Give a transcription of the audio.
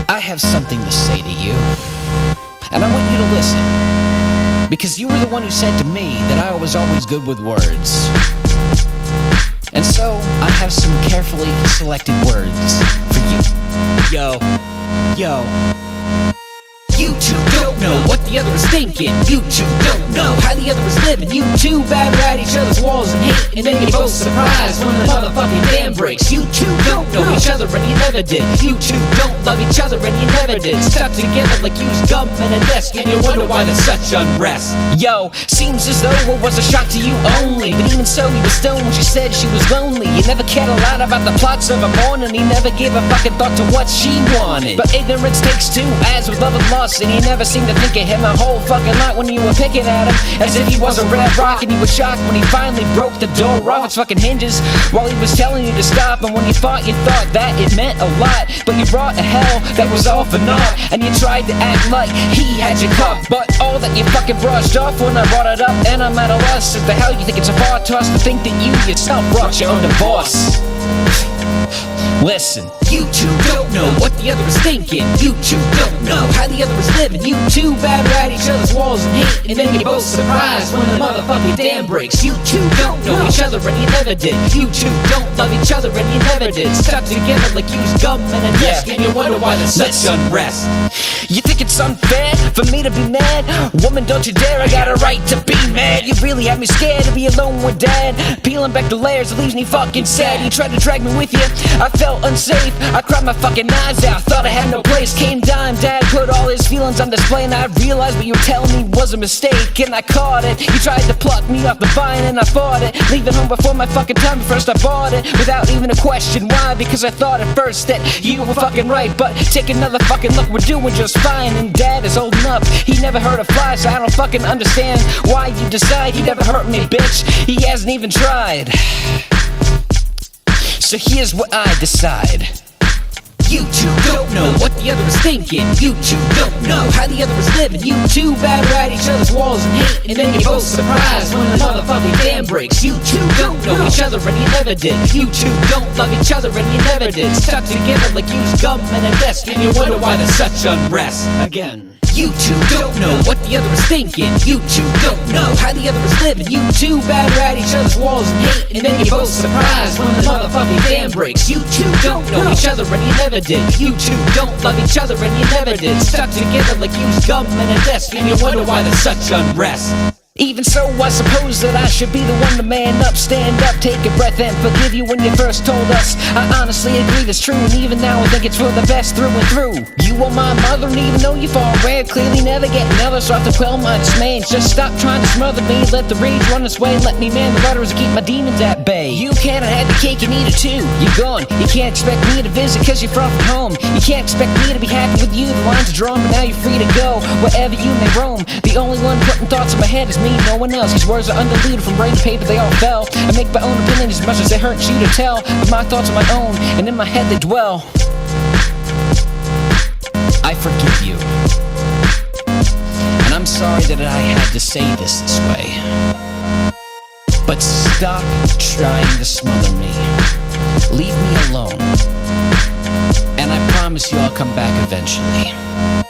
I have something to say to you, and I want you to listen, because you were the one who said to me that I was always good with words. And so, I have some carefully selected words for you. Yo. You two don't know what the other is thinking. You two don't know how the other is living. You two batter at each other's walls and hate, and then you're both surprised when the motherfucking dam breaks. You two don't know each other and you never did. You two don't love each other and you never did. Stuck together like used gum and a desk, and you wonder why there's such unrest. Yo, seems as though it was a shock to you only, but even so, he was stoned when she said she was lonely. You never cared a lot about the plots of a morning. He never gave a fucking thought to what she wanted. But ignorance takes two, as with love and loss. And he never seemed to think of him a whole fucking lot when you were picking at him, as if he was a red rock. And you were shocked when he finally broke the door off its fucking hinges while he was telling you to stop. And when you thought that it meant a lot, but you brought a hell that was all for naught. And you tried to act like he had your cup, but all that you fucking brushed off when I brought it up. And I'm at a loss as to how you think it's a far toss to think that you yourself brought your own divorce. Listen, you two don't know what the other is thinking. You two don't know how the other is living. You two batter at each other's walls and hate, and then you're both surprised when the motherfucking dam breaks. You two don't know each other and you never did. You two don't love each other and you never did. Stuck together like used gum and a desk, and you wonder why there's such unrest. You think it's unfair for me to be mad? Woman, don't you dare, I got a right to be mad. You really have me scared to be alone with dad. Peeling back the layers, it leaves me fucking sad. You tried to drag me with you, I felt unsafe. I cried my fucking eyes out, thought I had no place. Came down, dad put all his feelings on display, and I realized what you were telling me was a mistake. And I caught it, you tried to pluck me off the vine, and I fought it, leaving home before my fucking time. But first I bought it, without even a question. Why? Because I thought at first that you were fucking right. But take another fucking look, we're doing just fine. And dad is old enough, he never heard a fly, so I don't fucking understand why you decide he never hurt me, bitch. He hasn't even tried. So here's what I decide. You two don't know what the other is thinking. You two don't know how the other is living. You two batter at each other's walls and hate, and then you're both surprised when the motherfucking dam breaks. You two don't know each other and you never did. You two don't love each other and you never did. Stuck together like used gum and a desk, and you wonder why there's such unrest. Again. You two don't know what the other is thinking. You two don't know how the other is living. You two batter at each other's walls and hate, and then you're both surprised when the motherfucking dam breaks. You two don't know each other and you never did. You two don't love each other and you never did. Stuck together like used gum and a desk, and you wonder why there's such unrest. Even so, I suppose that I should be the one to man up, stand up, take a breath and forgive you when you first told us. I honestly agree that's true, and even now I think it's for the best through and through. You were my mother, and even though you far red, clearly never get another, so I have to quell my dismay. Just stop trying to smother me, let the rage run its way, let me man the rudders and keep my demons at bay. You can't have the cake and eat it too, you're gone. You can't expect me to visit cause you're far from home. You can't expect me to be happy with you, the lines are drawn, but now you're free to go wherever you may roam. The only one putting thoughts in my head is me, no one else. These words are undeleted from brain to paper, they all fell. I make my own opinions as much as they hurt you to tell, but my thoughts are my own, and in my head they dwell. I forgive you, and I'm sorry that I had to say this way, but stop trying to smother me. Leave me alone, and I promise you I'll come back eventually.